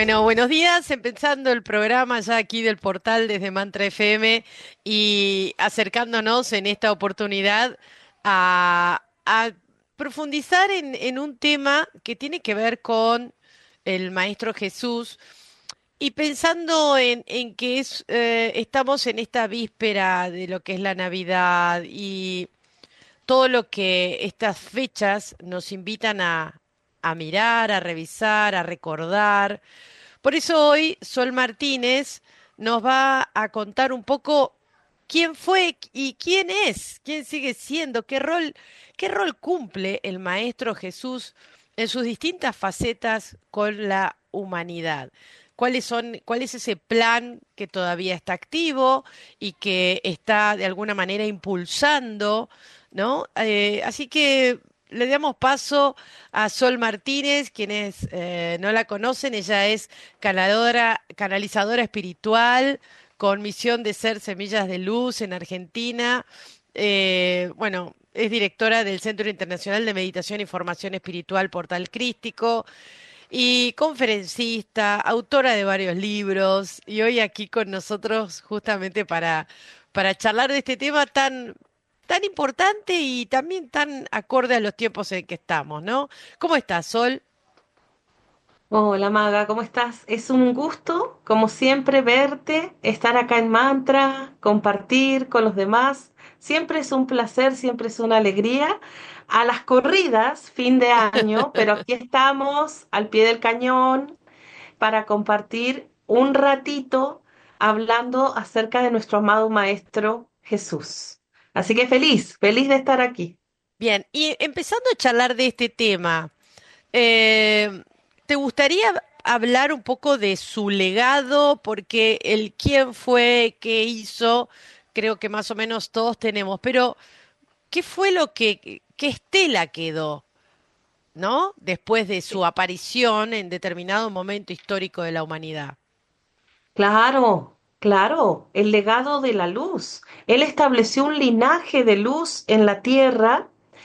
Bueno, buenos días, empezando el programa ya aquí del portal desde Mantra FM y acercándonos en esta oportunidad a profundizar en un tema que tiene que ver con el Maestro Jesús y pensando en que estamos en esta víspera de lo que es la Navidad y todo lo que estas fechas nos invitan a mirar, a revisar, a recordar. Por eso hoy Sol Martínez nos va a contar un poco quién fue y quién es, quién sigue siendo, qué rol cumple el Maestro Jesús en sus distintas facetas con la humanidad. Cuál es ese plan que todavía está activo y que está de alguna manera impulsando, ¿no? Así que le damos paso a Sol Martínez, quienes no la conocen, ella es canalizadora espiritual con misión de ser semillas de luz en Argentina. Bueno, es directora del Centro Internacional de Meditación y Formación Espiritual Portal Crístico y conferencista, autora de varios libros y hoy aquí con nosotros justamente para charlar de este tema tan importante y también tan acorde a los tiempos en que estamos, ¿no? ¿Cómo estás, Sol? Hola Maga, ¿cómo estás? Es un gusto, como siempre, verte, estar acá en Mantra, compartir con los demás. Siempre es un placer, siempre es una alegría. A las corridas, fin de año, pero aquí estamos al pie del cañón para compartir un ratito hablando acerca de nuestro amado Maestro Jesús. Así que feliz, feliz de estar aquí. Bien, y empezando a charlar de este tema, eh, ¿te gustaría hablar un poco de su legado? Porque el quién fue, qué hizo, creo que más o menos todos tenemos, pero ¿qué fue qué estela quedó, ¿no? Después de su aparición en determinado momento histórico de la humanidad. Claro, claro, el legado de la luz. Él estableció un linaje de luz en la tierra.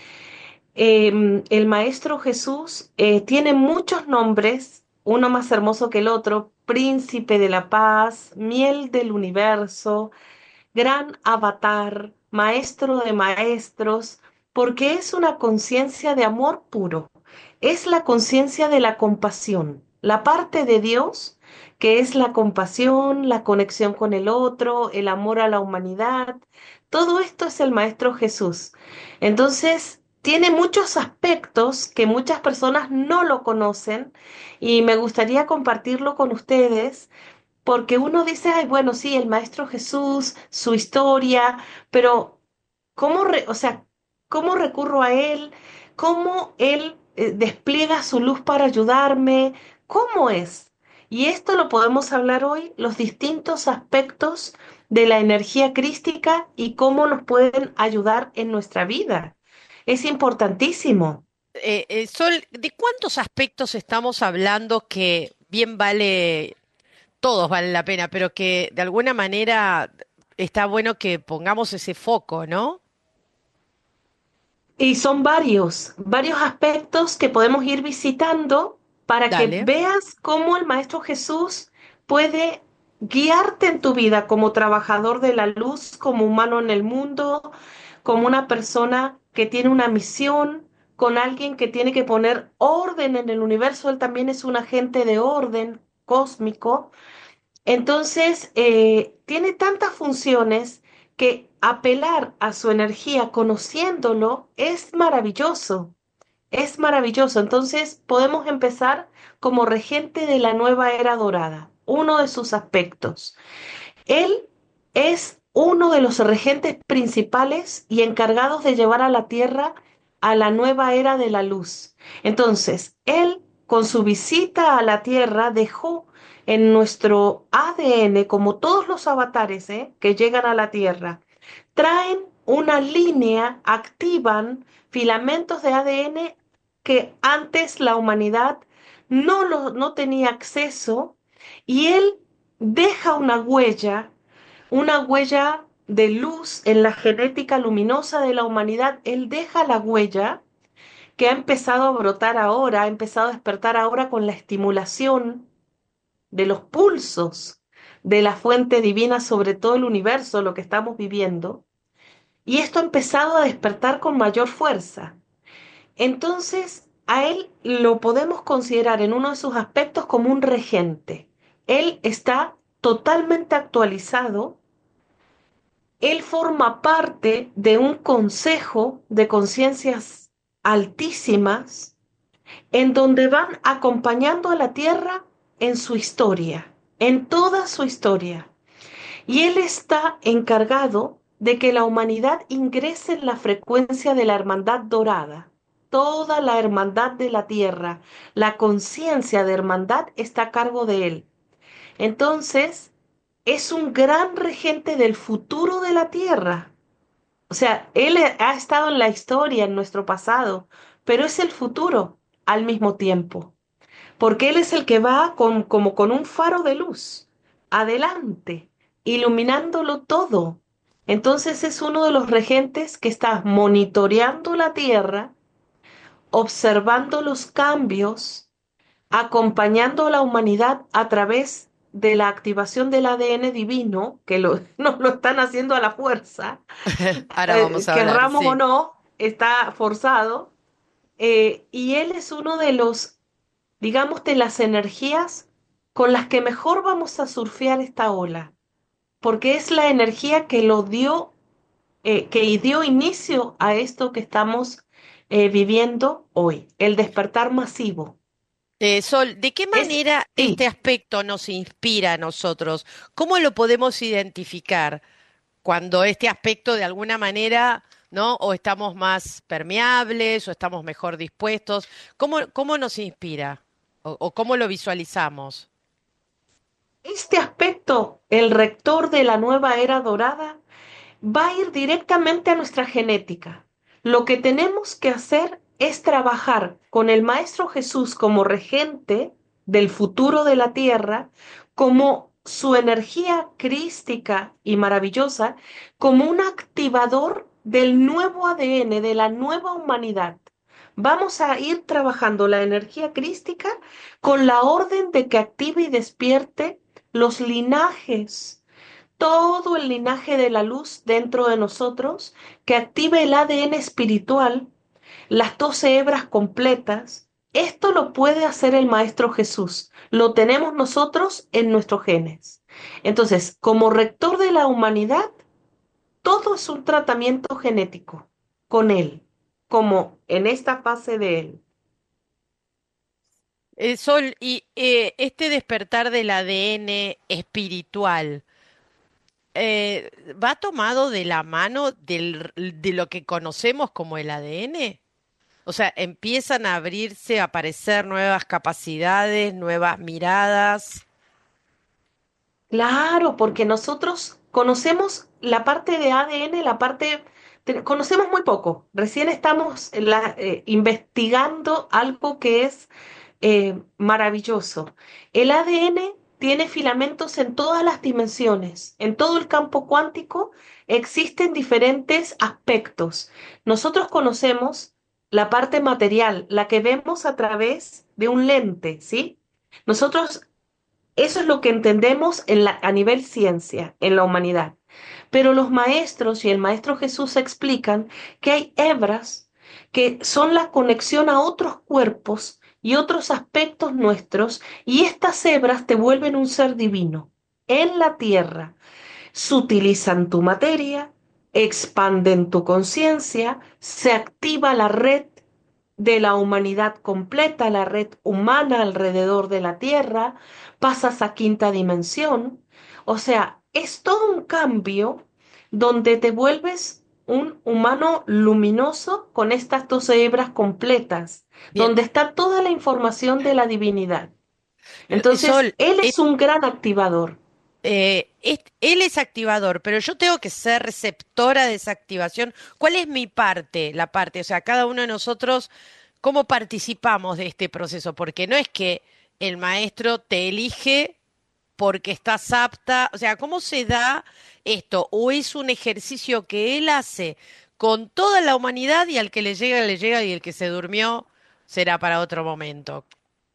El Maestro Jesús tiene muchos nombres, uno más hermoso que el otro: Príncipe de la Paz, Miel del Universo, Gran Avatar, Maestro de Maestros, porque es una conciencia de amor puro. Es la conciencia de la compasión, la parte de Dios que es la compasión, la conexión con el otro, el amor a la humanidad. Todo esto es el Maestro Jesús. Entonces, tiene muchos aspectos que muchas personas no lo conocen y me gustaría compartirlo con ustedes porque uno dice, ay, bueno, sí, el Maestro Jesús, su historia, pero o sea, ¿cómo recurro a él? ¿Cómo él despliega su luz para ayudarme? ¿Cómo es? Y esto lo podemos hablar hoy, los distintos aspectos de la energía crística y cómo nos pueden ayudar en nuestra vida. Es importantísimo. Sol, ¿de cuántos aspectos estamos hablando que bien vale, todos valen la pena, pero que de alguna manera está bueno que pongamos ese foco, ¿no? Y son varios aspectos que podemos ir visitando para que Dale. veas cómo el Maestro Jesús puede guiarte en tu vida como trabajador de la luz, como humano en el mundo, como una persona que tiene una misión, con alguien que tiene que poner orden en el universo. Él también es un agente de orden cósmico. Entonces, tiene tantas funciones que apelar a su energía conociéndolo es maravilloso, es maravilloso. Entonces, podemos empezar como regente de la nueva era dorada, uno de sus aspectos. Él es uno de los regentes principales y encargados de llevar a la Tierra a la nueva era de la luz. Entonces, él, con su visita a la Tierra, dejó en nuestro ADN, como todos los avatares, que llegan a la Tierra, traen una línea, activan filamentos de ADN que antes la humanidad no tenía acceso, y él deja una huella de luz en la genética luminosa de la humanidad. Él deja la huella que ha empezado a brotar ahora, ha empezado a despertar ahora con la estimulación de los pulsos de la fuente divina sobre todo el universo, lo que estamos viviendo, y esto ha empezado a despertar con mayor fuerza. Entonces, a él lo podemos considerar en uno de sus aspectos como un regente. Él está totalmente actualizado, él forma parte de un consejo de conciencias altísimas en donde van acompañando a la Tierra en su historia, en toda su historia. Y él está encargado de que la humanidad ingrese en la frecuencia de la hermandad dorada. Toda la hermandad de la tierra, la conciencia de hermandad está a cargo de él. Entonces, es un gran regente del futuro de la tierra. O sea, él ha estado en la historia, en nuestro pasado, pero es el futuro al mismo tiempo porque Él es el que va como con un faro de luz, adelante, iluminándolo todo. Entonces es uno de los regentes que está monitoreando la Tierra, observando los cambios, acompañando a la humanidad a través de la activación del ADN divino, que nos lo están haciendo a la fuerza, Ahora vamos a hablar, querramos o sí. no, está forzado, y Él es uno de los digamos, de las energías con las que mejor vamos a surfear esta ola, porque es la energía que lo dio, que dio inicio a esto que estamos viviendo hoy, el despertar masivo. Sol, ¿de qué Es, manera este sí, aspecto nos inspira a nosotros? ¿Cómo lo podemos identificar cuando este aspecto de alguna manera, ¿no? O estamos más permeables o estamos mejor dispuestos. ¿Cómo nos inspira? O cómo lo visualizamos? este aspecto, el rector de la nueva era dorada, va a ir directamente a nuestra genética. Lo que tenemos que hacer es trabajar con el Maestro Jesús como regente del futuro de la tierra, como su energía crística y maravillosa, como un activador del nuevo ADN, de la nueva humanidad. Vamos a ir trabajando la energía crística con la orden de que active y despierte los linajes, todo el linaje de la luz dentro de nosotros, que active el ADN espiritual, las 12 hebras completas. Esto lo puede hacer el Maestro Jesús. Lo tenemos nosotros en nuestros genes. Entonces, como rector de la humanidad, todo es un tratamiento genético con él, como en esta fase de él. Sol, y este despertar del ADN espiritual, ¿va tomado de la mano de lo que conocemos como el ADN? O sea, empiezan a abrirse, a aparecer nuevas capacidades, nuevas miradas. Claro, porque nosotros conocemos la parte de ADN, conocemos muy poco. Recién estamos investigando algo que es maravilloso. El ADN tiene filamentos en todas las dimensiones. En todo el campo cuántico existen diferentes aspectos. Nosotros conocemos la parte material, la que vemos a través de un lente, ¿sí? Nosotros eso es lo que entendemos a nivel ciencia, en la humanidad. Pero los maestros y el maestro Jesús explican que hay hebras que son la conexión a otros cuerpos y otros aspectos nuestros, y estas hebras te vuelven un ser divino en la tierra. Sutilizan tu materia, expanden tu conciencia, se activa la red de la humanidad completa, la red humana alrededor de la Tierra, pasas a quinta dimensión. O sea, es todo un cambio donde te vuelves un humano luminoso con estas 12 hebras completas, Bien, donde está toda la información de la divinidad. Entonces, Sol, él es un gran activador. él es activador, pero yo tengo que ser receptora de esa activación. ¿Cuál es mi parte? La parte, o sea, cada uno de nosotros, ¿cómo participamos de este proceso? Porque no es que el maestro te elige porque estás apta, o sea, ¿cómo se da esto? ¿O es un ejercicio que él hace con toda la humanidad y al que le llega, y el que se durmió será para otro momento?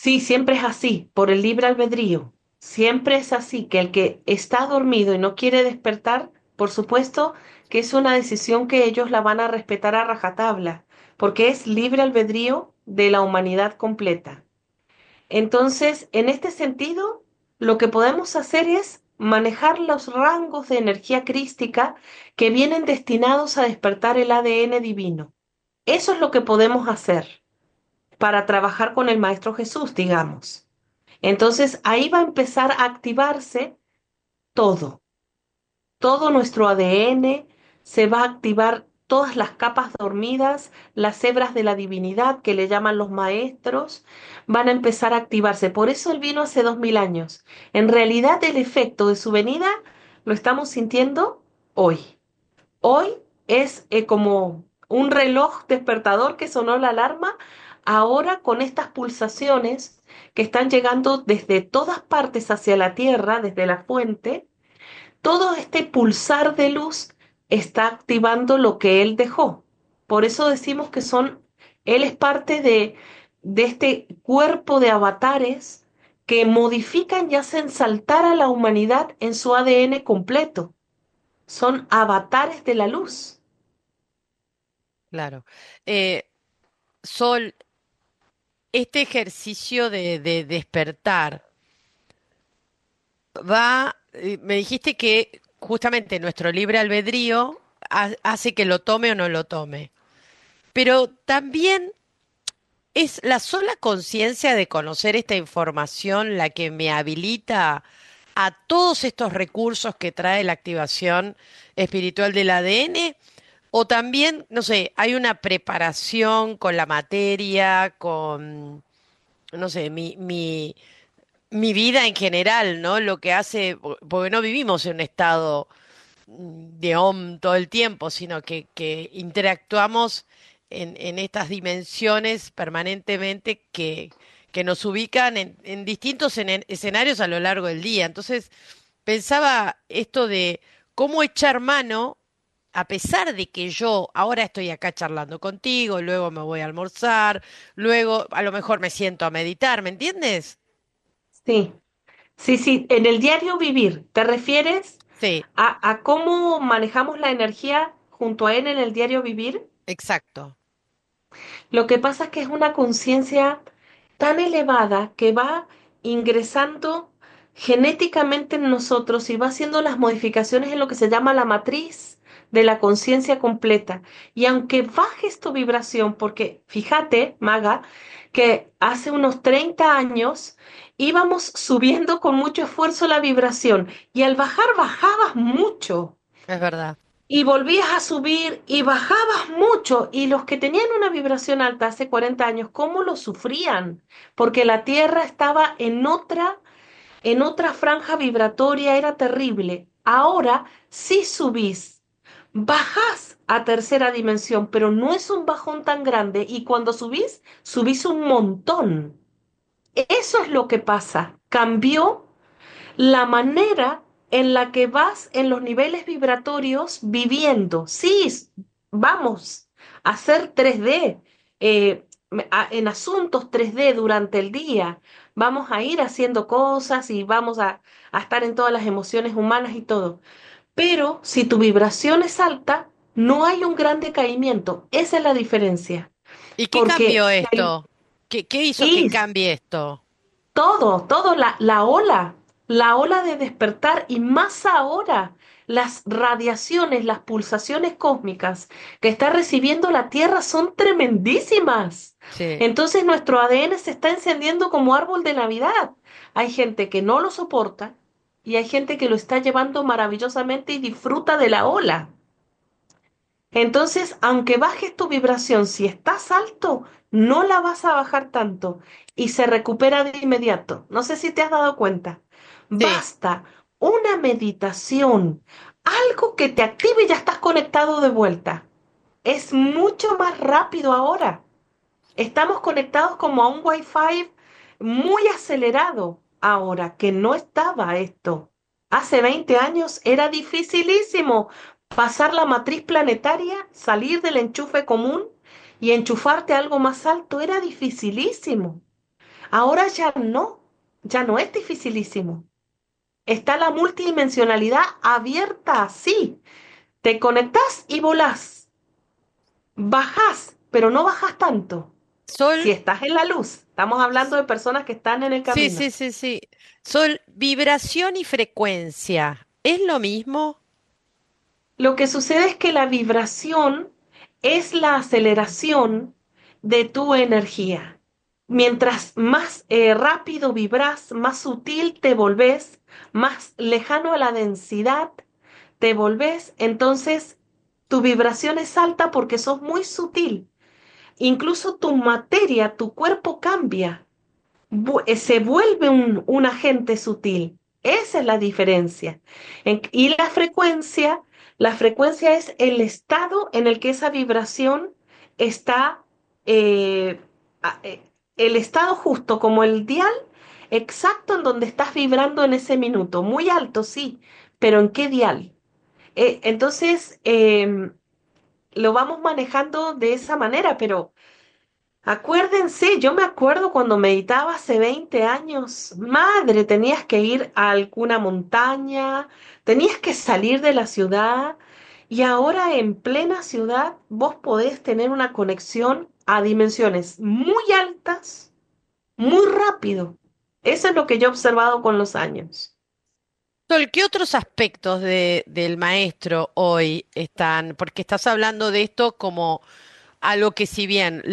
Sí, siempre es así, por el libre albedrío. Siempre es así, que el que está dormido y no quiere despertar, por supuesto que es una decisión que ellos la van a respetar a rajatabla, porque es libre albedrío de la humanidad completa. Entonces, en este sentido, lo que podemos hacer es manejar los rangos de energía crística que vienen destinados a despertar el ADN divino. Eso es lo que podemos hacer para trabajar con el Maestro Jesús, digamos. Entonces ahí va a empezar a activarse todo, todo nuestro ADN, se va a activar todas las capas dormidas, las hebras de la divinidad que le llaman los maestros, van a empezar a activarse. Por eso él vino hace 2000 años. En realidad el efecto de su venida lo estamos sintiendo hoy. Hoy es como un reloj despertador que sonó la alarma, ahora con estas pulsaciones que están llegando desde todas partes hacia la Tierra, desde la fuente, todo este pulsar de luz está activando lo que él dejó. Por eso decimos que él es parte de este cuerpo de avatares que modifican y hacen saltar a la humanidad en su ADN completo. Son avatares de la luz. Claro. Eh, Sol, este ejercicio de despertar me dijiste que justamente nuestro libre albedrío hace que lo tome o no lo tome, pero también es la sola conciencia de conocer esta información la que me habilita a todos estos recursos que trae la activación espiritual del ADN. O también, no sé, hay una preparación con la materia, con, no sé, mi vida en general, ¿no? Lo que hace, porque no vivimos en un estado de OM todo el tiempo, sino que interactuamos en estas dimensiones permanentemente que nos ubican en distintos escenarios a lo largo del día. Entonces, pensaba esto de cómo echar mano, a pesar de que yo ahora estoy acá charlando contigo, luego me voy a almorzar, luego a lo mejor me siento a meditar, ¿me entiendes? Sí, sí, sí. En el diario vivir, ¿te refieres Sí, a cómo manejamos la energía junto a él en el diario vivir? exacto. Lo que pasa es que es una conciencia tan elevada que va ingresando genéticamente en nosotros y va haciendo las modificaciones en lo que se llama la matriz de la conciencia completa. Y aunque bajes tu vibración, porque fíjate, Maga, que hace unos 30 años íbamos subiendo con mucho esfuerzo la vibración y al bajar bajabas mucho. Es verdad. Y volvías a subir y bajabas mucho. Y los que tenían una vibración alta hace 40 años, ¿cómo lo sufrían? Porque la Tierra estaba en otra franja vibratoria, era terrible. Ahora sí subís, bajás a tercera dimensión, pero no es un bajón tan grande. Y cuando subís, subís un montón. Eso es lo que pasa. Cambió la manera en la que vas en los niveles vibratorios viviendo. Sí, vamos a hacer 3D en asuntos 3D durante el día. Vamos a ir haciendo cosas y vamos a estar en todas las emociones humanas y todo. Pero si tu vibración es alta, no hay un gran decaimiento. Esa es la diferencia. ¿Y qué Porque cambió si el- esto? ¿Qué hizo que y cambie esto? todo, la ola de despertar y más ahora las radiaciones, las pulsaciones cósmicas que está recibiendo la Tierra son tremendísimas. Sí, Entonces nuestro ADN se está encendiendo como árbol de Navidad. Hay gente que no lo soporta y hay gente que lo está llevando maravillosamente y disfruta de la ola. Entonces, aunque bajes tu vibración, si estás alto, no la vas a bajar tanto y se recupera de inmediato. No sé si te has dado cuenta. sí. Basta una meditación, algo que te active y ya estás conectado de vuelta. Es mucho más rápido ahora. Estamos conectados como a un Wi-Fi muy acelerado ahora, que no estaba esto. Hace 20 años era dificilísimo pasar la matriz planetaria, salir del enchufe común y enchufarte a algo más alto. Era dificilísimo. Ahora ya no es dificilísimo. Está la multidimensionalidad abierta, sí. Te conectás y volás. Bajás, pero no bajás tanto. Sol, Si estás en la luz, estamos hablando de personas que están en el sí, camino. sí, sí, sí. Sol, vibración y frecuencia. ¿Es lo mismo? Lo que sucede es que la vibración es la aceleración de tu energía. Mientras más rápido vibras, más sutil te volvés, más lejano a la densidad te volvés, entonces tu vibración es alta porque sos muy sutil. Incluso tu materia, tu cuerpo cambia, se vuelve un agente sutil. Esa es la diferencia. Y la frecuencia es el estado en el que esa vibración está, eh, el estado justo, como el dial exacto en donde estás vibrando en ese minuto. Muy alto, sí, pero ¿en qué dial? Entonces, lo vamos manejando de esa manera, pero acuérdense, yo me acuerdo cuando meditaba hace 20 años, madre, tenías que ir a alguna montaña, tenías que salir de la ciudad y ahora en plena ciudad vos podés tener una conexión a dimensiones muy altas, muy rápido. Eso es lo que yo he observado con los años. Sol, ¿qué otros aspectos del maestro hoy están? Porque estás hablando de esto como algo que si bien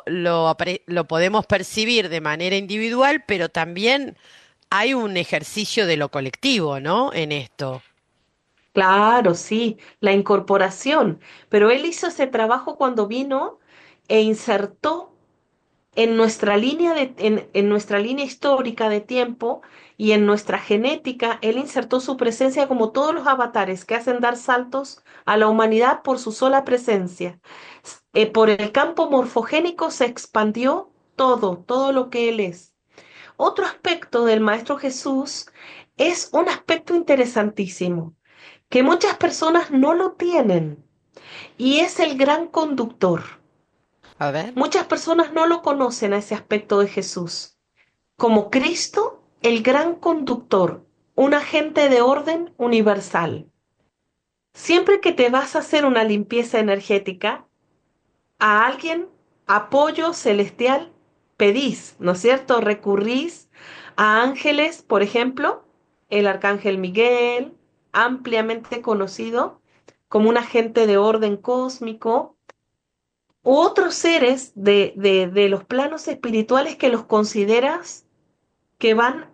lo podemos percibir de manera individual, pero también hay un ejercicio de lo colectivo, ¿no? En esto. Claro, sí, la incorporación, pero él hizo ese trabajo cuando vino e insertó en nuestra en nuestra línea histórica de tiempo y en nuestra genética, él insertó su presencia como todos los avatares que hacen dar saltos a la humanidad por su sola presencia. Por el campo morfogénico se expandió todo lo que él es. Otro aspecto del Maestro Jesús es un aspecto interesantísimo, que muchas personas no lo tienen, y es el gran conductor. A ver. Muchas personas no lo conocen a ese aspecto de Jesús. Como Cristo, el gran conductor, un agente de orden universal. Siempre que te vas a hacer una limpieza energética, a alguien, apoyo celestial, pedís, ¿no es cierto? Recurrís a ángeles, por ejemplo, el arcángel Miguel, ampliamente conocido como un agente de orden cósmico, u otros seres de los planos espirituales que los consideras que van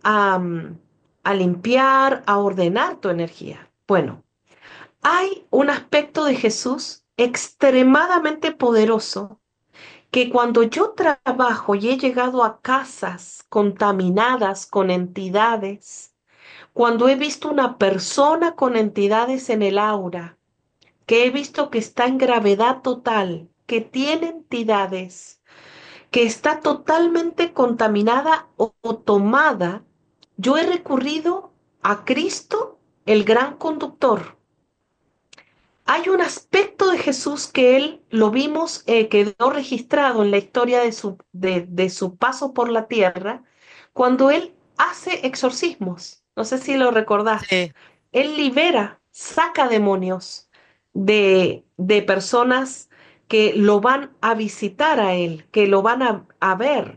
a limpiar, a ordenar tu energía. Bueno, hay un aspecto de Jesús extremadamente poderoso que cuando yo trabajo y he llegado a casas contaminadas con entidades, cuando he visto una persona con entidades en el aura, que he visto que está en gravedad total, que tiene entidades, que está totalmente contaminada o tomada, yo he recurrido a Cristo, el gran conductor. Hay un aspecto de Jesús que él lo vimos, quedó registrado en la historia de su paso por la tierra, cuando él hace exorcismos. No sé si lo recordás. Sí. Él libera, saca demonios de personas que lo van a visitar a él, que lo van a ver.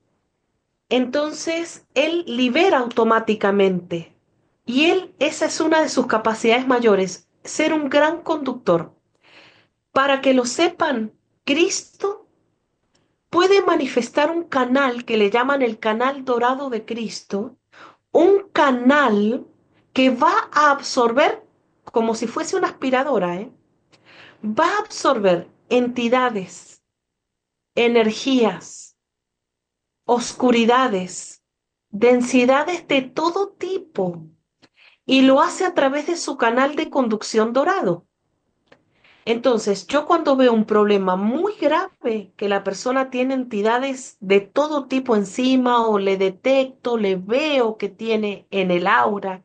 Entonces, él libera automáticamente. Y él, esa es una de sus capacidades mayores, ser un gran conductor. Para que lo sepan, Cristo puede manifestar un canal que le llaman el canal dorado de Cristo, un canal que va a absorber, como si fuese una aspiradora, ¿eh? Va a absorber entidades, energías, oscuridades, densidades de todo tipo, y lo hace a través de su canal de conducción dorado. Entonces, yo cuando veo un problema muy grave, que la persona tiene entidades de todo tipo encima, o le detecto, le veo que tiene en el aura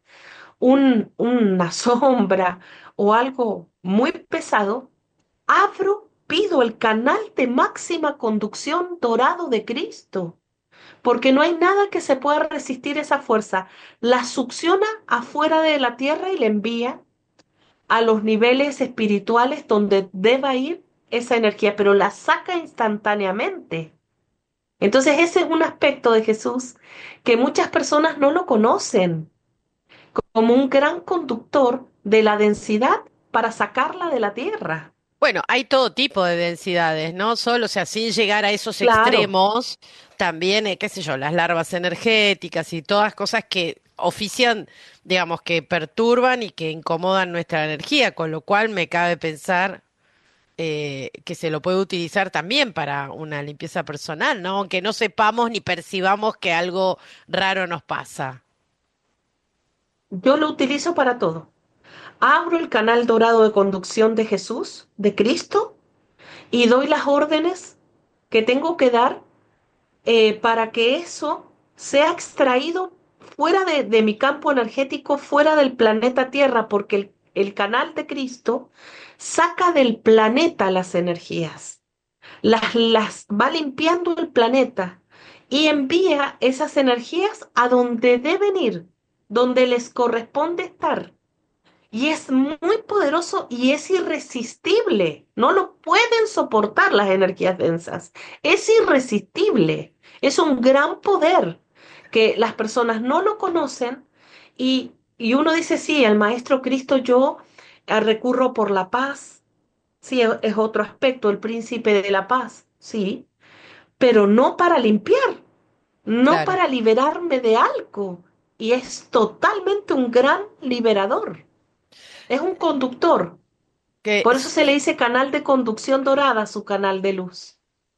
una sombra o algo muy pesado, abro, pido el canal de máxima conducción dorado de Cristo porque no hay nada que se pueda resistir esa fuerza. La succiona afuera de la tierra y la envía a los niveles espirituales donde deba ir esa energía, pero la saca instantáneamente. Entonces ese es un aspecto de Jesús que muchas personas no lo conocen como un gran conductor de la densidad para sacarla de la tierra. Bueno, hay todo tipo de densidades, ¿no? Solo, o sea, sin llegar a esos Claro, extremos, también, qué sé yo, las larvas energéticas y todas cosas que ofician, digamos, que perturban y que incomodan nuestra energía, con lo cual me cabe pensar que se lo puede utilizar también para una limpieza personal, ¿no? Aunque no sepamos ni percibamos que algo raro nos pasa. yo lo utilizo para todo. Abro el canal dorado de conducción de Jesús, de Cristo, y doy las órdenes que tengo que dar para que eso sea extraído fuera de mi campo energético, fuera del planeta Tierra, porque el canal de Cristo saca del planeta las energías, las va limpiando el planeta y envía esas energías a donde deben ir, donde les corresponde estar. Y es muy poderoso y es irresistible. No lo pueden soportar las energías densas. Es irresistible. Es un gran poder que las personas no lo conocen y uno dice, sí, el Maestro Cristo yo recurro por la paz. Sí, es otro aspecto, el príncipe de la paz, sí, pero no para limpiar, no Claro. para liberarme de algo. Y es totalmente un gran liberador. Es un conductor. Que Por eso se le dice canal de conducción dorada a su canal de luz.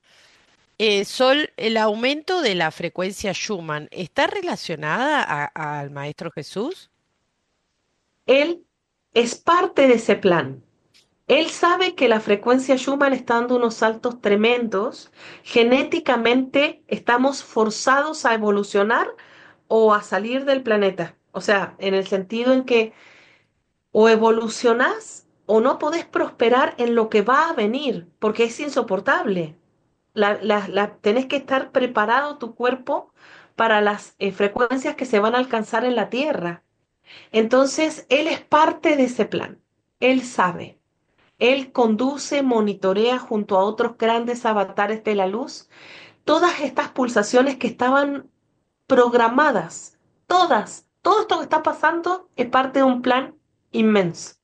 Sol, el aumento de la frecuencia Schumann, ¿está relacionada al Maestro Jesús? Él es parte de ese plan. Él sabe que la frecuencia Schumann está dando unos saltos tremendos. Genéticamente estamos forzados a evolucionar o a salir del planeta. O sea, en el sentido en que o evolucionás o no podés prosperar en lo que va a venir, porque es insoportable. Tenés que estar preparado tu cuerpo para las frecuencias que se van a alcanzar en la Tierra. Entonces, él es parte de ese plan. Él sabe. Él conduce, monitorea junto a otros grandes avatares de la luz todas estas pulsaciones que estaban programadas. Todas. Todo esto que está pasando es parte de un plan inmenso.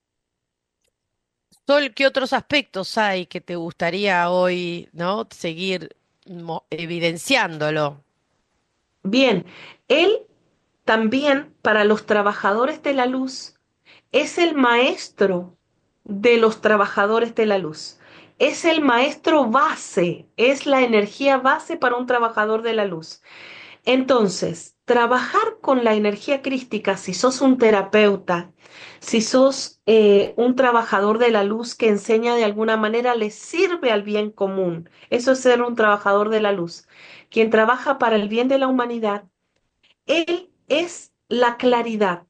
Sol, ¿qué otros aspectos hay que te gustaría hoy, ¿no? Seguir evidenciándolo? Bien, él también para los trabajadores de la luz es el maestro de los trabajadores de la luz. Es el maestro base, es la energía base para un trabajador de la luz. Entonces, trabajar con la energía crística, si sos un terapeuta, si sos un trabajador de la luz que enseña de alguna manera, le sirve al bien común. Eso es ser un trabajador de la luz. Quien trabaja para el bien de la humanidad, él es la claridad.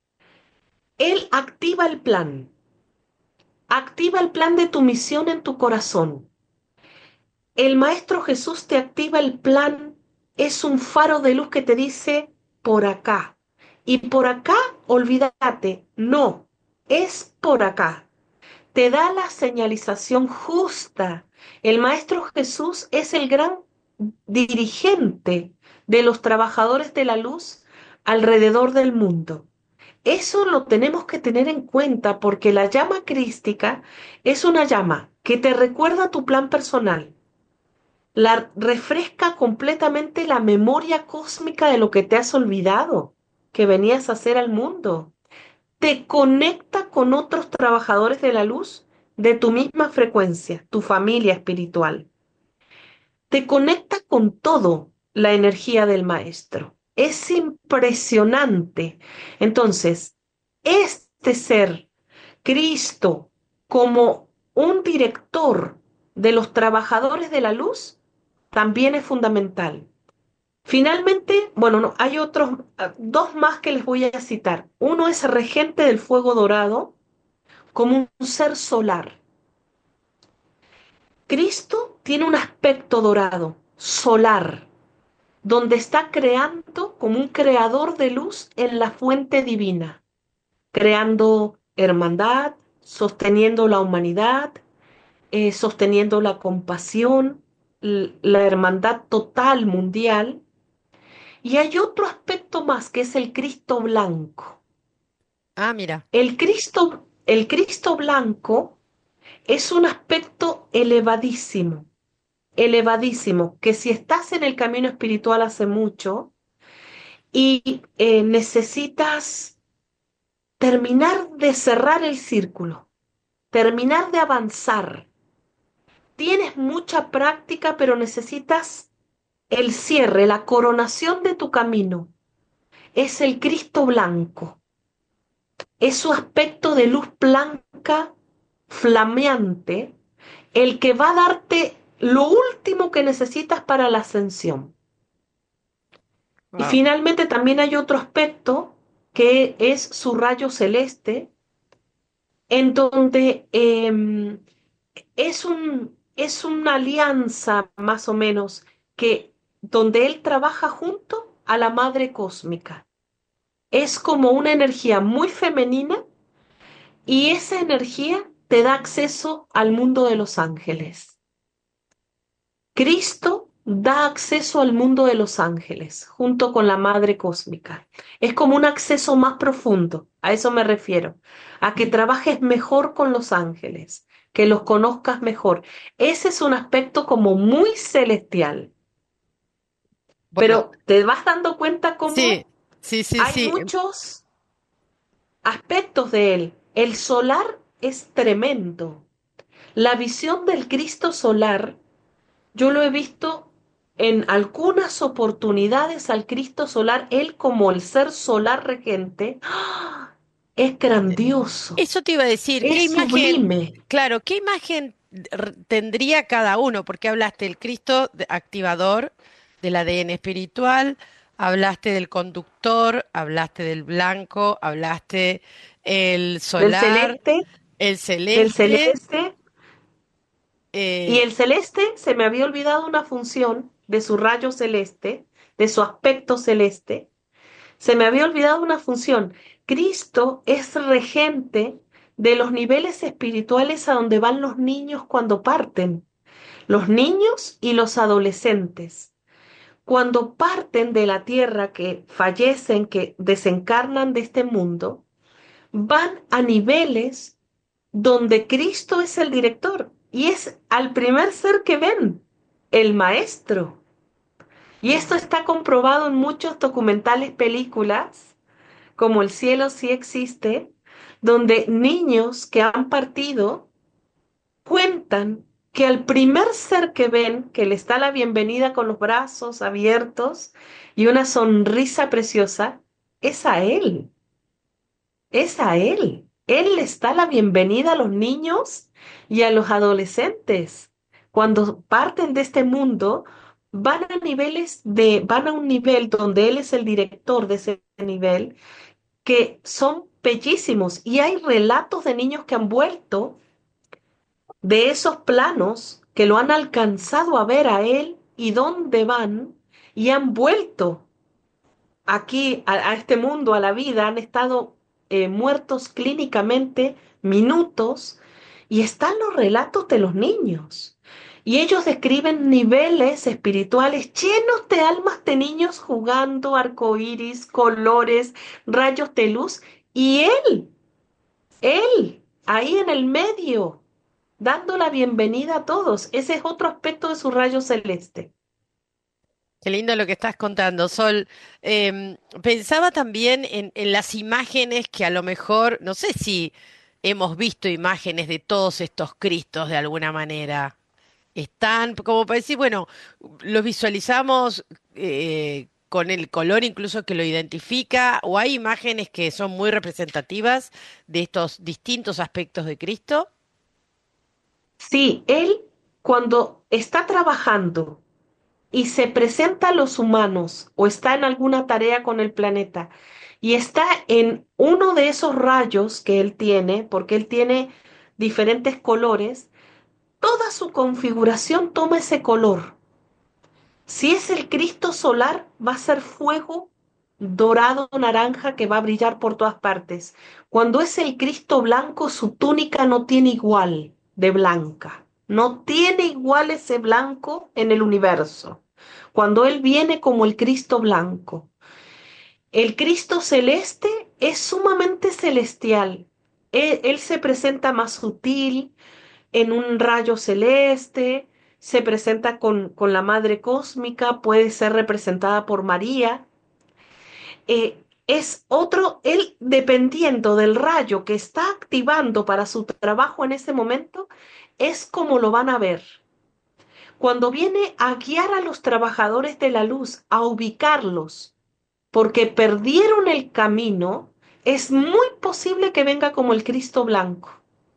Él activa el plan de tu misión en tu corazón. El Maestro Jesús te activa el plan, es un faro de luz que te dice por acá. Y por acá, olvídate, no, es por acá. Te da la señalización justa. El Maestro Jesús es el gran dirigente de los trabajadores de la luz alrededor del mundo. Eso lo tenemos que tener en cuenta porque la llama crística es una llama que te recuerda tu plan personal, refresca completamente la memoria cósmica de lo que te has olvidado, que venías a hacer al mundo. Te conecta con otros trabajadores de la luz de tu misma frecuencia, tu familia espiritual. Te conecta con todo la energía del maestro. Es impresionante. Entonces, este ser, Cristo, como un director de los trabajadores de la luz, también es fundamental. Finalmente, bueno, no, hay otros, dos más que les voy a citar. Uno es regente del fuego dorado como un ser solar. Cristo tiene un aspecto dorado, solar. donde está creando como un creador de luz en la fuente divina, creando hermandad, sosteniendo la humanidad, sosteniendo la compasión, la hermandad total mundial. Y hay otro aspecto más que es el Cristo blanco. Ah, mira. El Cristo blanco es un aspecto elevadísimo, elevadísimo, que si estás en el camino espiritual hace mucho y necesitas terminar de cerrar el círculo, terminar de avanzar, tienes mucha práctica, pero necesitas el cierre, la coronación de tu camino. Es el Cristo blanco, es su aspecto de luz blanca, flameante, el que va a darte lo último que necesitas para la ascensión. Y Wow. finalmente también hay otro aspecto que es su rayo celeste, en donde es una alianza más o menos que donde él trabaja junto a la madre cósmica. Es como una energía muy femenina y esa energía te da acceso al mundo de los ángeles. Cristo da acceso al mundo de los ángeles junto con la Madre Cósmica. Es como un acceso más profundo, a eso me refiero, a que trabajes mejor con los ángeles, que los conozcas mejor. Ese es un aspecto como muy celestial, Bueno, pero te vas dando cuenta sí, cómo sí, sí, hay sí. muchos aspectos de él. El solar es tremendo. La visión del Cristo solar yo lo he visto en algunas oportunidades al Cristo solar, él como el ser solar regente, ¡ah! Es grandioso, Eso te iba a decir, ¿qué es imagen, sublime. claro, qué imagen tendría cada uno? Porque hablaste del Cristo activador del ADN espiritual, hablaste del conductor, hablaste del blanco, hablaste el Del solar, celeste, el del celeste, celeste, y eh, el celeste se me había olvidado una función de su rayo celeste, de su aspecto celeste, se me había olvidado una función. Cristo es regente de los niveles espirituales a donde van los niños cuando parten. Los niños y los adolescentes, cuando parten de la tierra, que fallecen, que desencarnan de este mundo, van a niveles donde Cristo es el director y es al primer ser que ven, el maestro. Y esto mm, está comprobado en muchos documentales, películas, como El cielo sí existe, donde niños que han partido cuentan que al primer ser que ven, que le está la bienvenida con los brazos abiertos y una sonrisa preciosa, es a él, es a él. Él le está la bienvenida a los niños y a los adolescentes. Cuando parten de este mundo, van a un nivel donde él es el director de ese nivel, que son bellísimos. Y hay relatos de niños que han vuelto de esos planos que lo han alcanzado a ver a él y dónde van y han vuelto aquí a este mundo, a la vida, han estado muertos clínicamente minutos y están los relatos de los niños. Y ellos describen niveles espirituales llenos de almas de niños jugando, arcoíris, colores, rayos de luz. Y él, ahí en el medio, dando la bienvenida a todos. Ese es otro aspecto de su rayo celeste. qué lindo lo que estás contando, Sol. Pensaba también en las imágenes que a lo mejor, no sé si hemos visto imágenes de todos estos Cristos de alguna manera. Están, como para decir, bueno, los visualizamos con el color incluso que lo identifica, o hay imágenes que son muy representativas de estos distintos aspectos de Cristo. Sí, él cuando está trabajando y se presenta a los humanos o está en alguna tarea con el planeta y está en uno de esos rayos que él tiene, porque él tiene diferentes colores, toda su configuración toma ese color. Si es el Cristo solar, va a ser fuego dorado, naranja, que va a brillar por todas partes. Cuando es el Cristo blanco, su túnica no tiene igual de blanca. No tiene igual ese blanco en el universo. Cuando Él viene como el Cristo blanco. El Cristo celeste es sumamente celestial. Él se presenta más sutil, en un rayo celeste, se presenta con la Madre Cósmica, puede ser representada por María. Es otro, él dependiendo del rayo que está activando para su trabajo en ese momento, es como lo van a ver. Cuando viene a guiar a los trabajadores de la luz, a ubicarlos, porque perdieron el camino, es muy posible que venga como el Cristo blanco.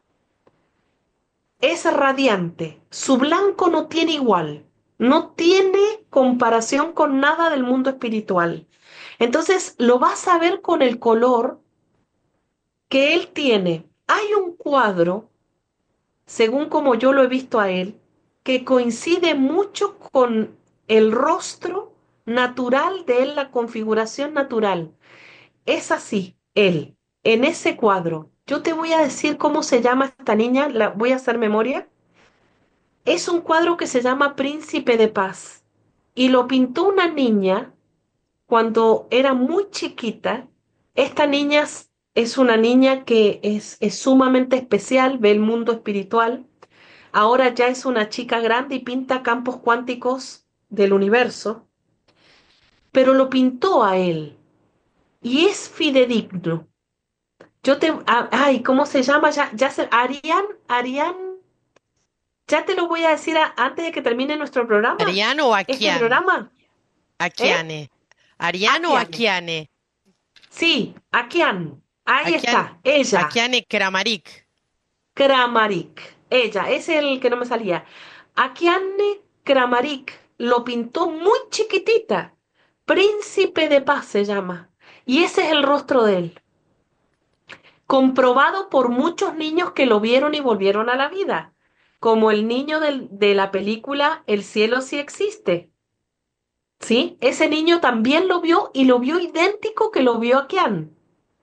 Es radiante, su blanco no tiene igual, no tiene comparación con nada del mundo espiritual. Entonces lo vas a ver con el color que él tiene. Hay un cuadro, según como yo lo he visto a él, que coincide mucho con el rostro natural de él, la configuración natural. Es así, él, en ese cuadro. Yo te voy a decir cómo se llama esta niña, la voy a hacer memoria. Es un cuadro que se llama Príncipe de Paz y lo pintó una niña cuando era muy chiquita. Esta niña es una niña que es sumamente especial, ve el mundo espiritual. Ahora ya es una chica grande y pinta campos cuánticos del universo, pero lo pintó a él y es fidedigno. Ay, ¿cómo se llama? Arián, ya te lo voy a decir antes de que termine nuestro programa. ¿Ariano o Este Akian? programa, ¿eh? Akiane. ¿Ariano o Akiane. Akiane? Sí, Akian. Ahí Akian, está, ella. Akiane Kramaric. Kramaric. Ella, es el que no me salía. Akiane Kramaric lo pintó muy chiquitita. Príncipe de Paz se llama. Y ese es el rostro de él. Comprobado por muchos niños que lo vieron y volvieron a la vida. Como el niño de la película El cielo sí existe. ¿Sí? Ese niño también lo vio y lo vio idéntico que lo vio Akian.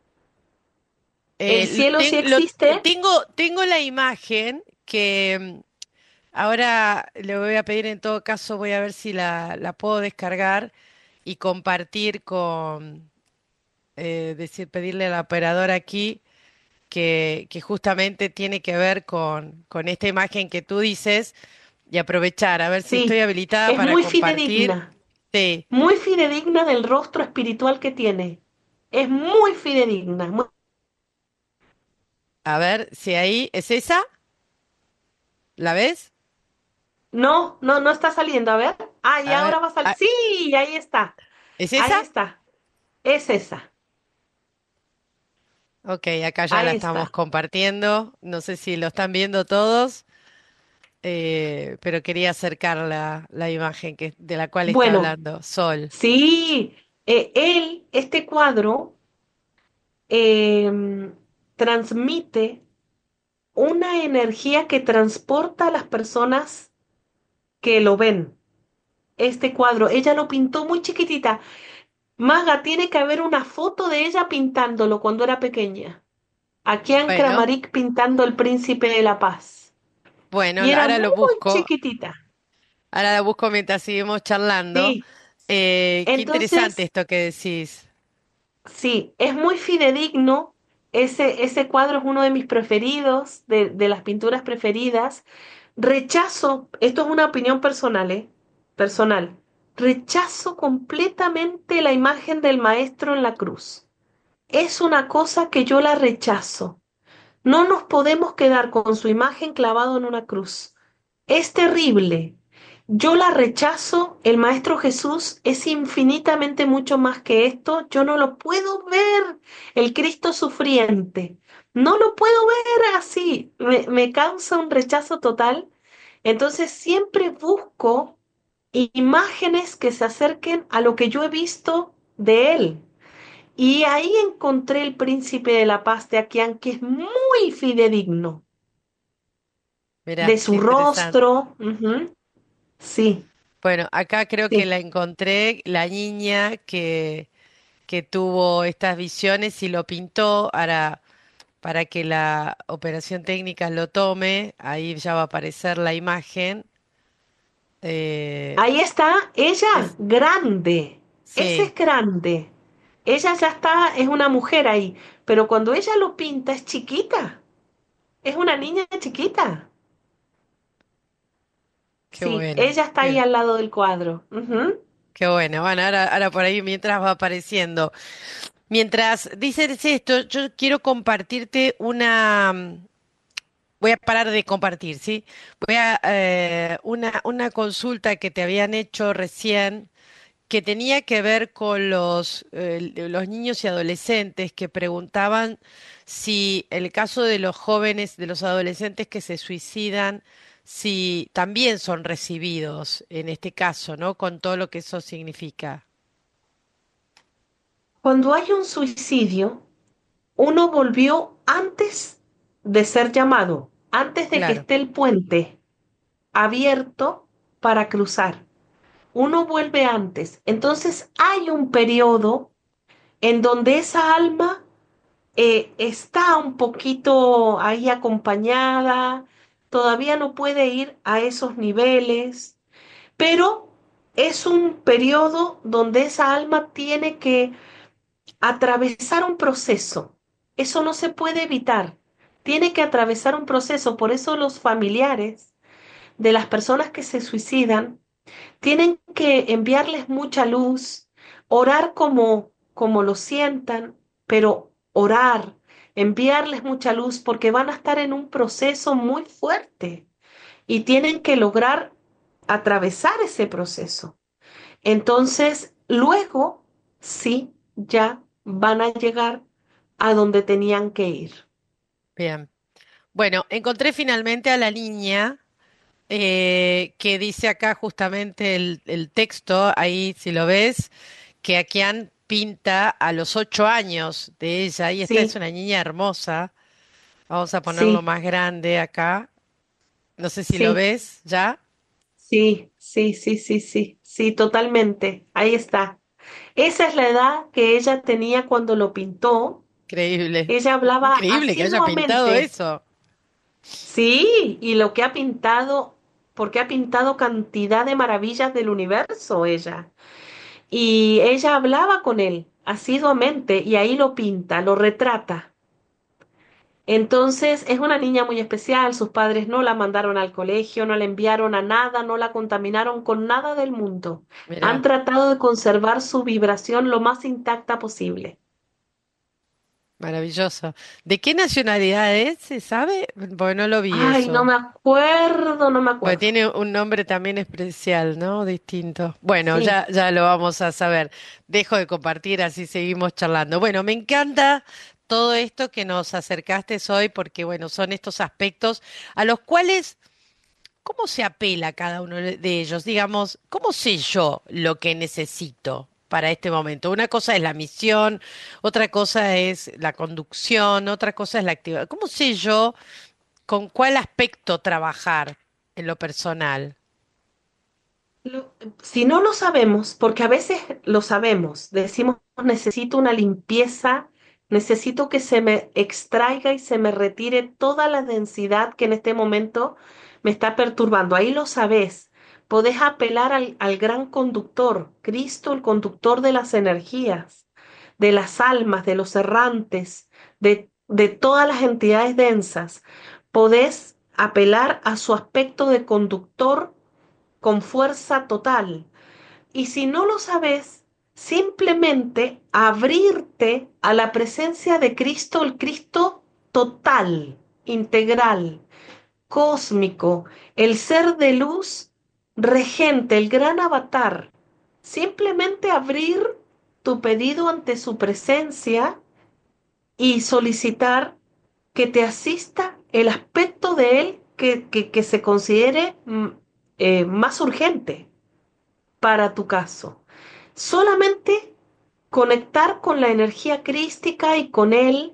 El cielo sí existe. Tengo la imagen que ahora le voy a pedir en todo caso, voy a ver si la puedo descargar y compartir decir, pedirle a la operadora aquí que justamente tiene que ver con esta imagen que tú dices y aprovechar, a ver si estoy Sí, habilitada es para compartir. Sí, muy fidedigna del rostro espiritual que tiene. Es muy fidedigna. a ver si ahí, ¿es esa? ¿La ves? No, no, no está saliendo. A ver. Ah, y A ver, ahora va a salir. ah, Sí, ahí está. ¿es Ahí esa? está. Es esa. Ok, acá ya la Ahí estamos está. compartiendo. No sé si lo están viendo todos, pero quería acercar la imagen de la cual está Bueno, hablando. Sol. sí. Este cuadro, em, transmite una energía que transporta a las personas que lo ven. Este cuadro, ella lo pintó muy chiquitita. Maga, tiene que haber una foto de ella pintándolo cuando era pequeña. Aquí en Bueno, Kramaric pintando el Príncipe de la Paz. bueno, Y era ahora muy lo busco. chiquitita. Ahora la busco mientras seguimos charlando. Sí. Qué interesante Entonces, esto que decís. sí, es muy fidedigno. Ese cuadro es uno de mis preferidos, de las pinturas preferidas. Rechazo, esto es una opinión personal, ¿eh? Personal. Rechazo completamente la imagen del maestro en la cruz. Es una cosa que yo la rechazo. No nos podemos quedar con su imagen clavado en una cruz. Es terrible. Yo la rechazo. El Maestro Jesús es infinitamente mucho más que esto. Yo no lo puedo ver. El Cristo sufriente. No lo puedo ver así. Me causa un rechazo total. Entonces siempre busco imágenes que se acerquen a lo que yo he visto de él. Y ahí encontré el príncipe de la paz de Akian, que es muy fidedigno de Mirá, qué su interesante. rostro. Ujú, sí, Bueno, acá creo que Sí. la encontré, la niña que tuvo estas visiones y lo pintó. Ahora, para que la operación técnica lo tome, ahí ya va a aparecer la imagen. Eh, Ahí está ella, es, grande. Ese sí, es grande. Ella ya está, es una mujer ahí, pero cuando ella lo pinta es chiquita. Es una niña chiquita. qué Sí, bueno. ella está ahí al lado del cuadro. Ujú. Qué bueno. Bueno, ahora por ahí mientras va apareciendo. Mientras dices esto, yo quiero compartirte una. Voy a parar de compartir, ¿sí? Voy a una consulta que te habían hecho recién que tenía que ver con los niños y adolescentes que preguntaban si el caso de los jóvenes, de los adolescentes que se suicidan, si también son recibidos en este caso, ¿no? Con todo lo que eso significa. Cuando hay un suicidio, uno volvió antes de ser llamado, antes de que Claro, esté el puente abierto para cruzar. Uno vuelve antes. Entonces hay un periodo en donde esa alma está un poquito ahí acompañada, todavía no puede ir a esos niveles, pero es un periodo donde esa alma tiene que atravesar un proceso. Eso no se puede evitar. Tiene que atravesar un proceso. Por eso los familiares de las personas que se suicidan tienen que enviarles mucha luz, orar como lo sientan, pero orar, enviarles mucha luz porque van a estar en un proceso muy fuerte y tienen que lograr atravesar ese proceso. Entonces, luego, sí, ya van a llegar a donde tenían que ir. bien. Bueno, encontré finalmente a la niña que dice acá justamente el texto, ahí si lo ves, que Akian pinta a los 8 años de ella, y esta es Sí, una niña hermosa. Vamos a ponerlo sí, más grande acá. No sé si lo sí, ves ya. sí, sí, sí, sí, sí, sí, totalmente. Ahí está. Esa es la edad que ella tenía cuando lo pintó. Increíble. Ella hablaba Increíble que haya pintado asiduamente. eso. Sí, y lo que ha pintado, porque ha pintado cantidad de maravillas del universo ella. Y ella hablaba con él asiduamente y ahí lo pinta, lo retrata. Entonces es una niña muy especial, sus padres no la mandaron al colegio, no la enviaron a nada, no la contaminaron con nada del mundo. Han Mira, tratado de conservar su vibración lo más intacta posible. maravilloso. ¿De qué nacionalidad es? ¿Se sabe? Porque no lo vi Ay, no eso. me acuerdo, no me Pues acuerdo. tiene un nombre también especial, ¿no? Distinto. Bueno, Sí, ya lo vamos a saber. Dejo de compartir, así seguimos charlando. Bueno, me encanta todo esto que nos acercaste hoy, porque bueno, son estos aspectos a los cuales, ¿cómo se apela a cada uno de ellos? Digamos, ¿cómo sé yo lo que necesito para este momento? Una cosa es la misión, otra cosa es la conducción, otra cosa es la actividad. ¿Cómo sé yo con cuál aspecto trabajar en lo personal? Si no lo sabemos, porque a veces lo sabemos, decimos necesito una limpieza, necesito que se me extraiga y se me retire toda la densidad que en este momento me está perturbando. Ahí lo sabes. Podés apelar al gran conductor, Cristo, el conductor de las energías, de las almas, de los errantes, de todas las entidades densas. Podés apelar a su aspecto de conductor con fuerza total. Y si no lo sabes, simplemente abrirte a la presencia de Cristo, el Cristo total, integral, cósmico, el ser de luz, regente, el gran avatar. Simplemente abrir tu pedido ante su presencia y solicitar que te asista el aspecto de él que se considere más urgente para tu caso. Solamente conectar con la energía crística y con él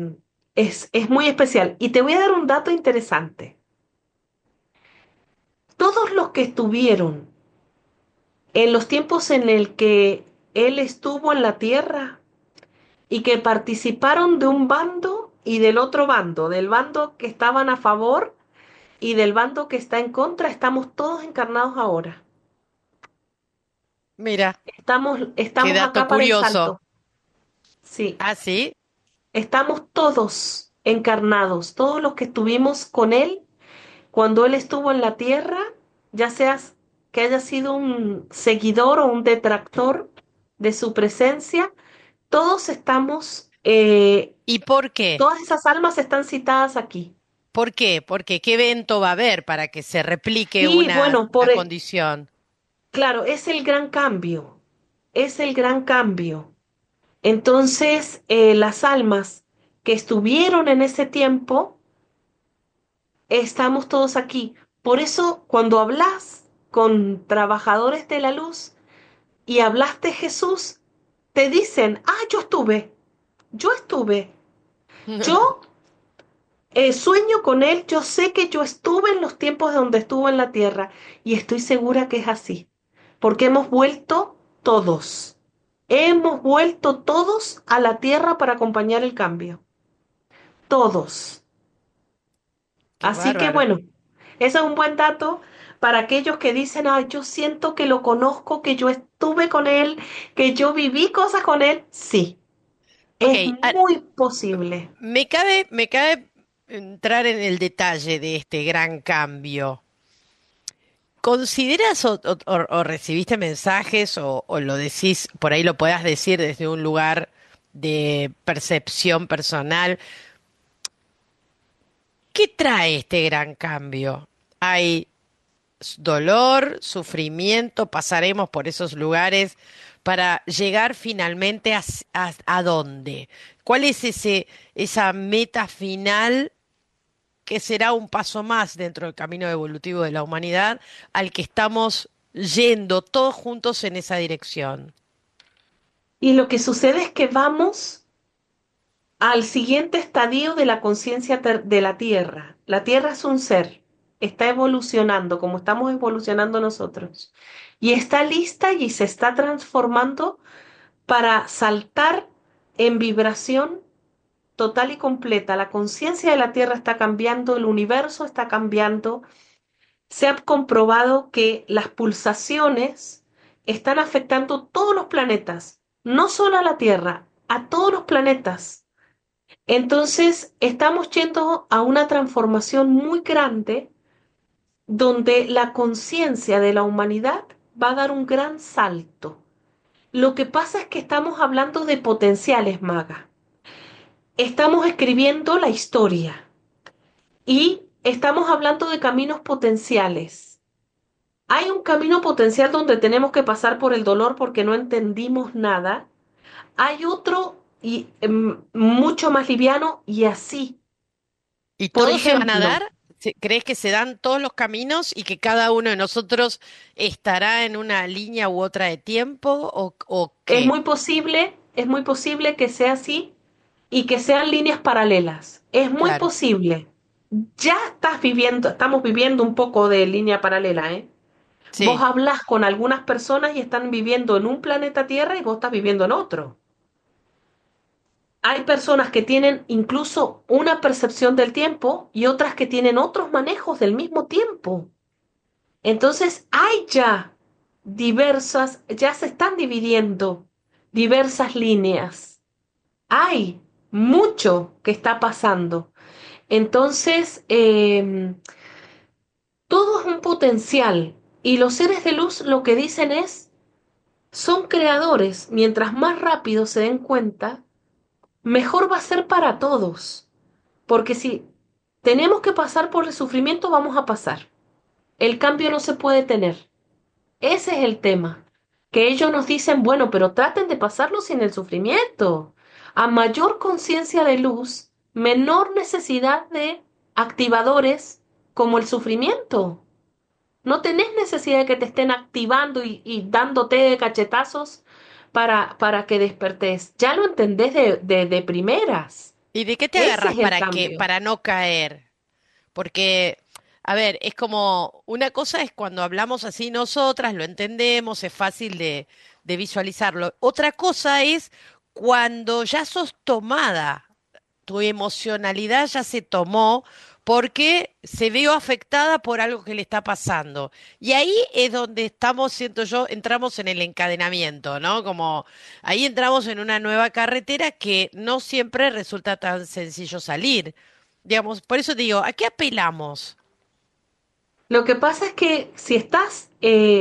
es muy especial. Y te voy a dar un dato interesante. Todos los que estuvieron en los tiempos en el que Él estuvo en la tierra y que participaron de un bando y del otro bando, del bando que estaban a favor y del bando que está en contra, estamos todos encarnados ahora. Mira, qué Estamos dato acá para el curioso. salto. Sí, Ah, sí. estamos todos encarnados, todos los que estuvimos con Él cuando Él estuvo en la tierra, ya seas que haya sido un seguidor o un detractor de su presencia, todos estamos, ¿Y por qué? todas esas almas están citadas aquí. ¿Por qué? Porque ¿qué evento va a haber para que se replique Y bueno, una condición? claro, es el gran cambio, es el gran cambio. Entonces, las almas que estuvieron en ese tiempo, estamos todos aquí. Por eso, cuando hablas con trabajadores de la luz y hablaste Jesús, te dicen, ah, yo estuve, yo sueño con él, yo sé que yo estuve en los tiempos donde estuvo en la tierra y estoy segura que es así, porque hemos vuelto todos a la tierra para acompañar el cambio, todos. Qué Así que bárbaro. bueno, ese es un buen dato para aquellos que dicen, ah, yo siento que lo conozco, que yo estuve con él, que yo viví cosas con él. Sí, Ok, es muy posible. me cabe entrar en el detalle de este gran cambio. ¿Consideras o recibiste mensajes o lo decís, por ahí lo puedas decir desde un lugar de percepción personal? ¿Qué trae este gran cambio? ¿Hay dolor, sufrimiento? ¿Pasaremos por esos lugares para llegar finalmente a dónde? ¿Cuál es esa meta final que será un paso más dentro del camino evolutivo de la humanidad al que estamos yendo todos juntos en esa dirección? Y lo que sucede es que vamos al siguiente estadio de la conciencia de la Tierra. La Tierra es un ser, está evolucionando como estamos evolucionando nosotros. Y está lista y se está transformando para saltar en vibración total y completa. La conciencia de la Tierra está cambiando, el universo está cambiando. Se ha comprobado que las pulsaciones están afectando todos los planetas, no solo a la Tierra, a todos los planetas. Entonces, estamos yendo a una transformación muy grande donde la conciencia de la humanidad va a dar un gran salto. Lo que pasa es que estamos hablando de potenciales, Maga. Estamos escribiendo la historia y estamos hablando de caminos potenciales. Hay un camino potencial donde tenemos que pasar por el dolor porque no entendimos nada. Hay otro y mucho más liviano y así. ¿Y Por todos se van a ejemplo, dar? ¿Crees que se dan todos los caminos y que cada uno de nosotros estará en una línea u otra de tiempo o qué? es muy posible que sea así y que sean líneas paralelas. Es muy Claro, posible. Ya estamos viviendo un poco de línea paralela, ¿eh? Vos sí. hablas con algunas personas y están viviendo en un planeta Tierra y vos estás viviendo en otro. Hay personas que tienen incluso una percepción del tiempo y otras que tienen otros manejos del mismo tiempo. Entonces hay ya se están dividiendo diversas líneas. Hay mucho que está pasando. Entonces, todo es un potencial y los seres de luz lo que dicen es, son creadores. Mientras más rápido se den cuenta, mejor va a ser para todos. Porque si tenemos que pasar por el sufrimiento, vamos a pasar. El cambio no se puede tener. Ese es el tema. Que ellos nos dicen, bueno, pero traten de pasarlo sin el sufrimiento. A mayor conciencia de luz, menor necesidad de activadores como el sufrimiento. No tenés necesidad de que te estén activando y dándote de cachetazos para que despertés. Ya lo entendés de primeras. ¿Y de qué te Ese agarras es el cambio. para no caer? Porque A ver, es como una cosa es cuando hablamos así nosotras, lo entendemos, es fácil de visualizarlo. Otra cosa es cuando ya sos tomada, tu emocionalidad ya se tomó porque se vio afectada por algo que le está pasando. Y ahí es donde estamos, siento yo, entramos en el encadenamiento, ¿no? Como ahí entramos en una nueva carretera que no siempre resulta tan sencillo salir. Digamos, por eso digo, ¿a qué apelamos? Lo que pasa es que si estás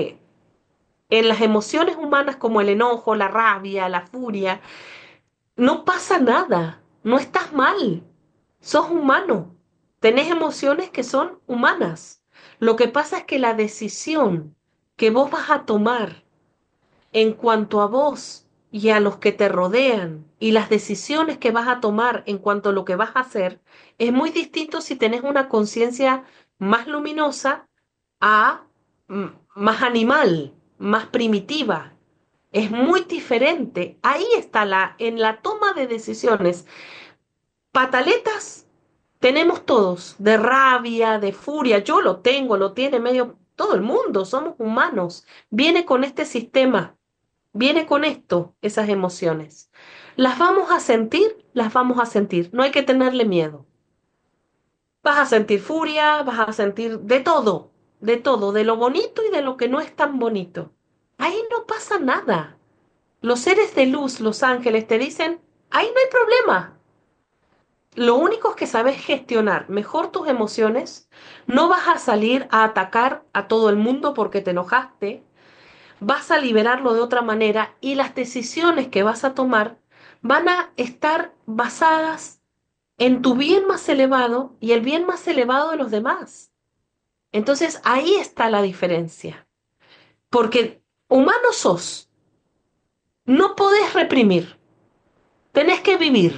en las emociones humanas como el enojo, la rabia, la furia, no pasa nada, no estás mal, sos humano, tenés emociones que son humanas. Lo que pasa es que la decisión que vos vas a tomar en cuanto a vos y a los que te rodean y las decisiones que vas a tomar en cuanto a lo que vas a hacer, es muy distinto si tenés una conciencia más luminosa a más animal, más primitiva. Es muy diferente. Ahí está en la toma de decisiones. Pataletas tenemos todos, de rabia, de furia. Yo lo tengo, lo tiene medio todo el mundo, somos humanos. Viene con este sistema, viene con esto, esas emociones. ¿Las vamos a sentir? Las vamos a sentir. No hay que tenerle miedo. Vas a sentir furia, vas a sentir de todo, de lo bonito y de lo que no es tan bonito. Ahí no pasa nada. Los seres de luz, los ángeles, te dicen, ahí no hay problema. Lo único es que sabes gestionar mejor tus emociones. No vas a salir a atacar a todo el mundo porque te enojaste. Vas a liberarlo de otra manera y las decisiones que vas a tomar van a estar basadas en tu bien más elevado y el bien más elevado de los demás. Entonces ahí está la diferencia. Porque humano sos, no podés reprimir, tenés que vivir.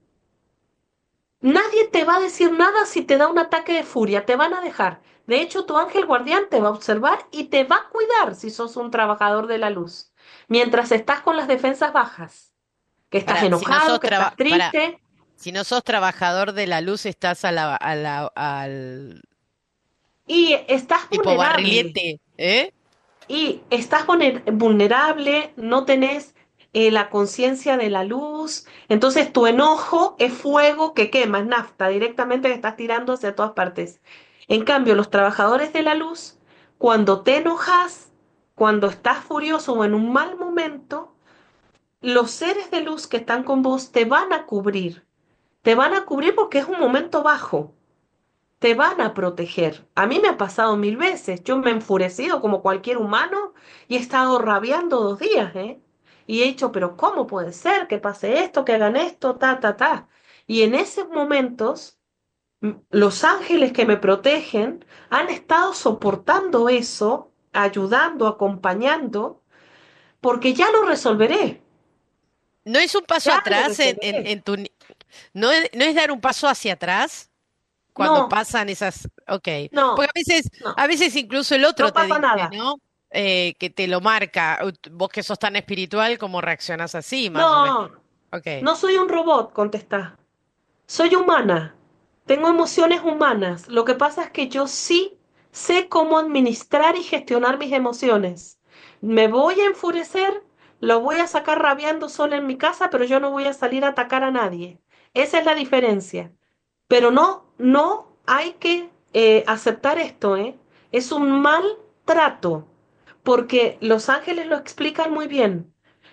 Nadie te va a decir nada si te da un ataque de furia, te van a dejar. De hecho, tu ángel guardián te va a observar y te va a cuidar si sos un trabajador de la luz. Mientras estás con las defensas bajas, que estás Para, enojado, que estás triste si no sos trabajador de la luz, estás al y estás tipo vulnerable. barrilete, ¿eh? Y estás vulnerable, no tenés la conciencia de la luz, entonces tu enojo es fuego que quema, es nafta, directamente que estás tirando hacia todas partes. En cambio, los trabajadores de la luz, cuando te enojas, cuando estás furioso o en un mal momento, los seres de luz que están con vos te van a cubrir porque es un momento bajo, te van a proteger. A mí me ha pasado mil veces. Yo me he enfurecido como cualquier humano y he estado rabiando 2 días, ¿eh? Y he dicho, pero ¿cómo puede ser que pase esto, que hagan esto, ta, ta, ta? Y en esos momentos, los ángeles que me protegen han estado soportando eso, ayudando, acompañando, porque ya lo resolveré, ¿No es un paso ya lo atrás resolveré. no es dar un paso hacia atrás cuando No, pasan esas, ok, porque no, no, a veces incluso el otro no te pasa dice, nada. ¿no? Que te lo marca, vos que sos tan espiritual, ¿cómo reaccionás así, más o menos? No, Ok. no soy un robot, contestá. Soy humana, tengo emociones humanas. Lo que pasa es que yo sí sé cómo administrar y gestionar mis emociones. Me voy a enfurecer, lo voy a sacar rabiando sola en mi casa, pero yo no voy a salir a atacar a nadie. Esa es la diferencia. Pero no hay que aceptar esto, ¿eh? Es un mal trato, porque los ángeles lo explican muy bien.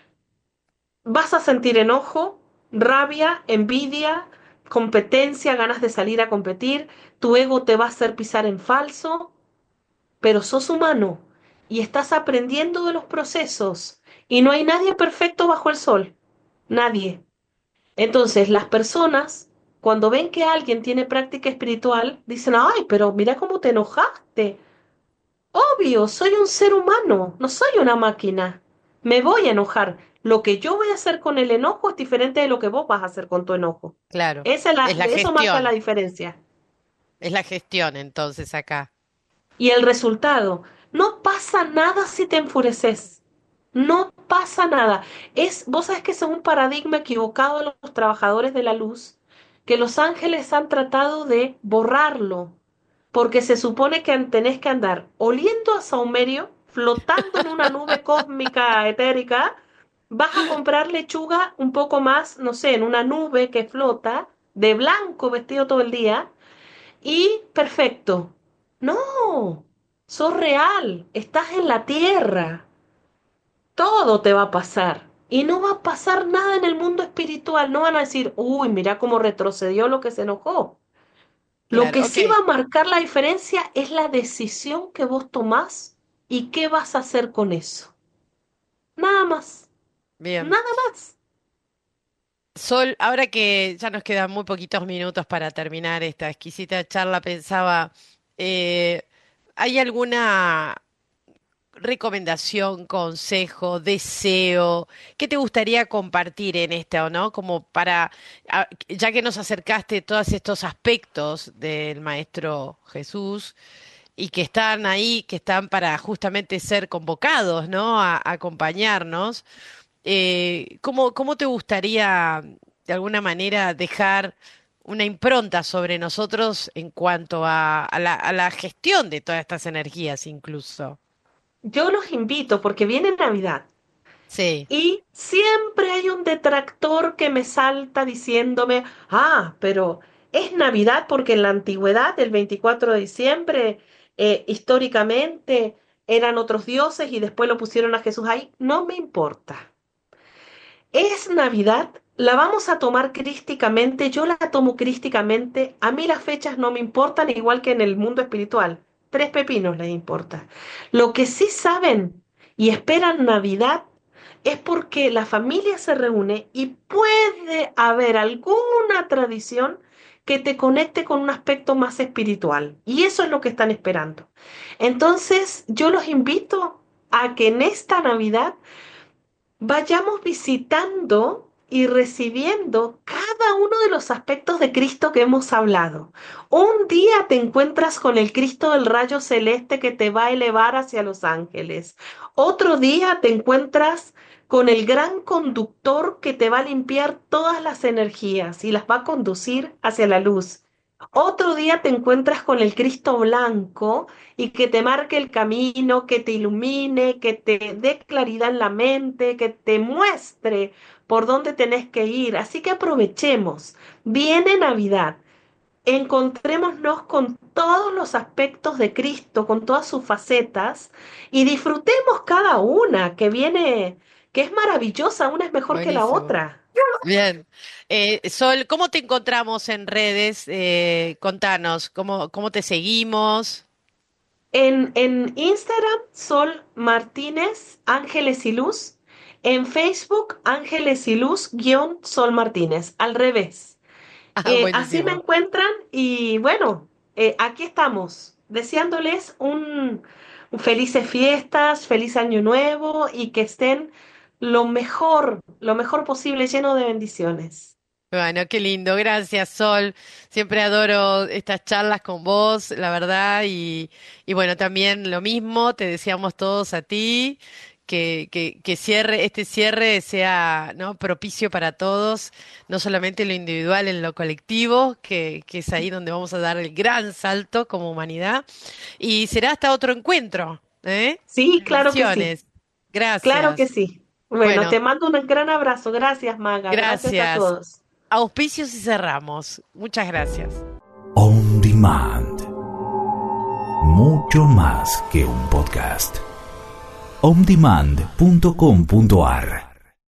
Vas a sentir enojo, rabia, envidia, competencia, ganas de salir a competir, tu ego te va a hacer pisar en falso, pero sos humano y estás aprendiendo de los procesos y no hay nadie perfecto bajo el sol, nadie. Entonces, las personas, cuando ven que alguien tiene práctica espiritual, dicen, ay, pero mira cómo te enojaste. Obvio, soy un ser humano, no soy una máquina. Me voy a enojar. Lo que yo voy a hacer con el enojo es diferente de lo que vos vas a hacer con tu enojo. Claro, es la Eso marca la diferencia. es la gestión entonces acá. Y el resultado, no pasa nada si te enfureces. No pasa nada. Vos sabés que ese es un paradigma equivocado de los trabajadores de la luz, que los ángeles han tratado de borrarlo, porque se supone que tenés que andar oliendo a saumerio, flotando en una nube cósmica etérica. Vas a comprar lechuga un poco más, no sé, en una nube que flota, de blanco vestido todo el día, y perfecto. No, sos real, estás en la tierra, todo te va a pasar. Y no va a pasar nada en el mundo espiritual. No van a decir, uy, mira cómo retrocedió lo que se enojó. Lo que Claro, ok, sí va a marcar la diferencia es la decisión que vos tomás y qué vas a hacer con eso. Nada más, bien. nada más. Sol, ahora que ya nos quedan muy poquitos minutos para terminar esta exquisita charla, pensaba, eh, ¿hay alguna recomendación, consejo, deseo que te gustaría compartir en esta, o no? Como para, ya que nos acercaste todos estos aspectos del Maestro Jesús y que están ahí, que están para justamente ser convocados, ¿no? A acompañarnos. ¿Cómo te gustaría, de alguna manera, dejar una impronta sobre nosotros en cuanto a la gestión de todas estas energías, incluso? Yo los invito porque viene Navidad Sí, y siempre hay un detractor que me salta diciéndome, pero es Navidad porque en la antigüedad, el 24 de diciembre, históricamente eran otros dioses y después lo pusieron a Jesús ahí. No me importa. Es Navidad, la vamos a tomar crísticamente, yo la tomo crísticamente, a mí las fechas no me importan, igual que en el mundo espiritual, tres pepinos les importa. Lo que sí saben y esperan Navidad es porque la familia se reúne y puede haber alguna tradición que te conecte con un aspecto más espiritual. Y eso es lo que están esperando. Entonces, yo los invito a que en esta Navidad vayamos visitando y recibiendo cada uno de los aspectos de Cristo que hemos hablado. Un día te encuentras con el Cristo del rayo celeste que te va a elevar hacia los ángeles. Otro día te encuentras con el gran conductor que te va a limpiar todas las energías y las va a conducir hacia la luz. Otro día te encuentras con el Cristo blanco y que te marque el camino, que te ilumine, que te dé claridad en la mente, que te muestre por dónde tenés que ir. Así que aprovechemos. Viene Navidad. Encontrémonos con todos los aspectos de Cristo, con todas sus facetas y disfrutemos cada una que viene, que es maravillosa, una es mejor que la buenísimo. otra. Bien. Sol, ¿cómo te encontramos en redes? Contanos, ¿cómo te seguimos? En Instagram, Sol Martínez, Ángeles y Luz. En Facebook, Ángeles y Luz, guión Sol Martínez. Al revés. Ah, Así me buenísimo. encuentran y bueno, aquí estamos, deseándoles un felices fiestas, feliz año nuevo y que estén lo mejor posible, lleno de bendiciones. Bueno, qué lindo, gracias Sol. Siempre adoro estas charlas con vos, la verdad, y bueno, también lo mismo, te deseamos todos a ti, que este cierre sea, ¿no? Propicio para todos, no solamente en lo individual, en lo colectivo, que es ahí donde vamos a dar el gran salto como humanidad, y será hasta otro encuentro, ¿eh? Sí, claro que sí, Bendiciones. claro que Gracias. sí. Bueno, Bueno, te mando un gran abrazo. Gracias, Maga. Gracias a gracias. todos. Auspicios y cerramos. Muchas gracias. On Demand. Mucho más que un podcast. ondemand.com.ar